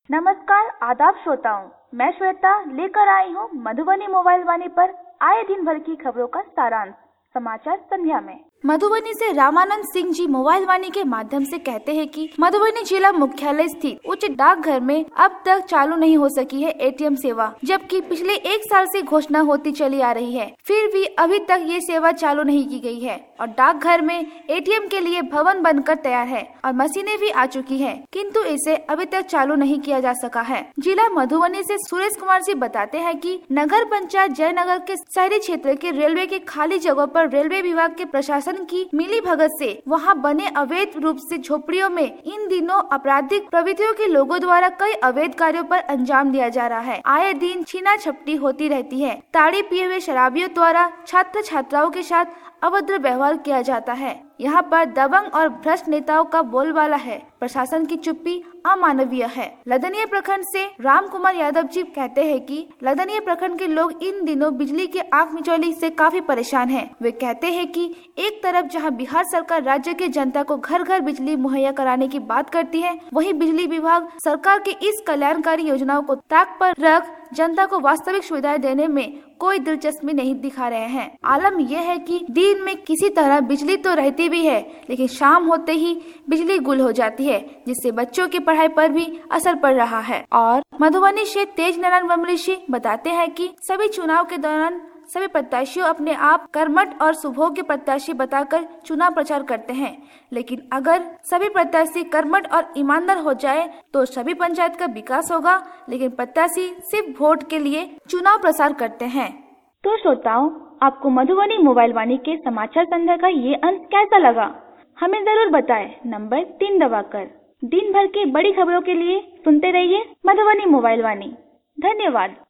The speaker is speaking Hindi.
नमस्कार आदाब श्रोताओं, मैं श्वेता लेकर आई हूँ मधुबनी मोबाइल वाणी पर आए दिन भर की खबरों का सारांश समाचार संध्या में। मधुबनी से रामानंद सिंह जी मोबाइल वाणी के माध्यम से कहते हैं कि मधुबनी जिला मुख्यालय स्थित उच्च डाकघर में अब तक चालू नहीं हो सकी है एटीएम सेवा, जबकि पिछले 1 साल से घोषणा होती चली आ रही है, फिर भी अभी तक ये सेवा चालू नहीं की गई है और डाकघर में एटीएम के लिए भवन बनकर तैयार है और मशीनें भी आ चुकी है, किंतु इसे अभी तक चालू नहीं किया जा सका है। जिला मधुबनी से सुरेश कुमार जी बताते हैं कि नगर पंचायत जयनगर के शहरी क्षेत्र के रेलवे के खाली जगहों पर रेलवे विभाग के प्रशासन की मिली भगत से वहां बने अवैध रूप से झोपड़ियों में इन दिनों आपराधिक प्रवृत्तियों के लोगों द्वारा कई अवैध कार्यों पर अंजाम दिया जा रहा है। आए दिन छीना झपटी होती रहती है। ताड़ी पिए हुए शराबियों द्वारा छात्र छात्राओं के साथ अभद्र व्यवहार किया जाता है। यहाँ पर दबंग और भ्रष्ट नेताओं का बोलबाला है। प्रशासन की चुप्पी अमानवीय है। लदनिया प्रखंड से राम कुमार यादव जी कहते हैं कि लदनिया प्रखंड के लोग इन दिनों बिजली के आंख मिचौली से काफी परेशान हैं। वे कहते हैं कि एक तरफ जहां बिहार सरकार राज्य के जनता को घर घर बिजली मुहैया कराने की बात करती है, वहीं बिजली विभाग सरकार की इस कल्याणकारी योजनाओं को ताक पर रख जनता को वास्तविक सुविधाएं देने में कोई दिलचस्पी नहीं दिखा रहे हैं। आलम यह है कि दिन में किसी तरह बिजली तो रहती भी है, लेकिन शाम होते ही बिजली गुल हो जाती है, जिससे बच्चों की पढ़ाई पर भी असर पड़ रहा है। और मधुबनी से तेज नारायण वमृषि बताते हैं कि सभी चुनाव के दौरान सभी प्रत्याशियों अपने आप कर्मठ और सुभोग के प्रत्याशी बताकर चुनाव प्रचार करते हैं, लेकिन अगर सभी प्रत्याशी कर्मठ और ईमानदार हो जाए तो सभी पंचायत का विकास होगा, लेकिन प्रत्याशी सिर्फ वोट के लिए चुनाव प्रचार करते हैं। तो श्रोताओं, आपको मधुबनी मोबाइल वाणी के समाचार संध्या का ये अंश कैसा लगा, हमें जरूर बताएं नंबर 3 दबाकर। दिन भर की बड़ी खबरों के लिए सुनते रहिए मधुबनी मोबाइल वाणी। धन्यवाद।